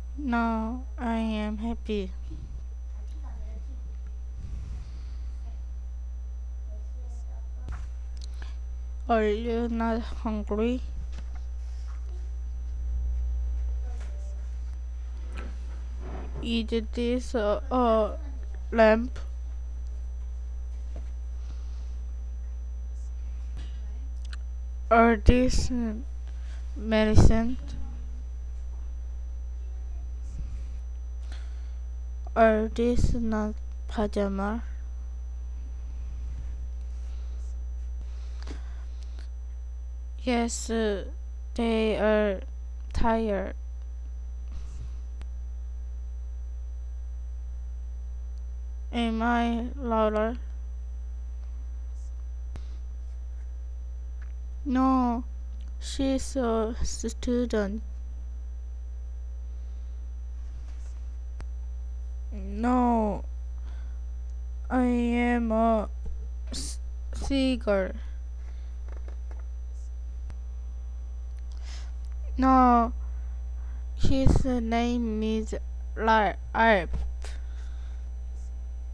Now I am happy. Are you not hungry? Is this a lamp? Or this medicine? Or this not pajama? Yes, they are tired. Am I louder? No, she's a student. No, I am a seeger. No, his name is Alp.